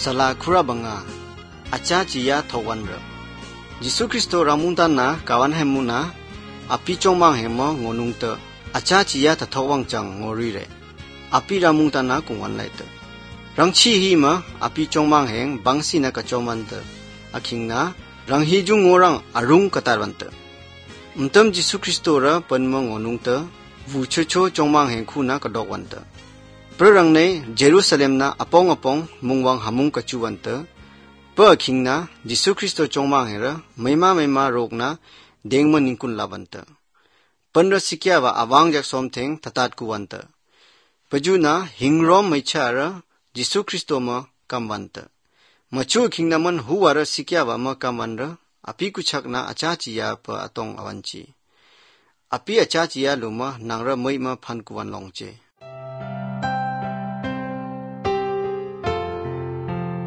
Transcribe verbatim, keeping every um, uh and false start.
sala khura banga acha jiya thowan ra Jisu Kristo ramunta na kawan hemuna api chongmang hemo ngonung te acha jiya ta thowang chang ngori re api ramunta na kungwan lai te rangchi hi ma api chongmang heng bangsi na ka choman te aking na rang hi jung ngorang arung katarwan te umtam Jisu Kristo ra panmo ngonung te vu cho cho chongmang heng khu na ka dokwan te Perang ne Jerusalem na apong apong mungwang hamung kachuwan te pa king na Jisu Kristo chongmang hera maima maima rok na dengma ningkun laban te panra sikya wa awang jak somtheng tatat kuwan te paju na hingrom maichara Jisu Kristo ma kamwan te machu king na man huwara sikya wa ma kamwan ra api kuchak na acha chiya pa atong awanchi api acha chiya luma nangra maima phan kuwan longche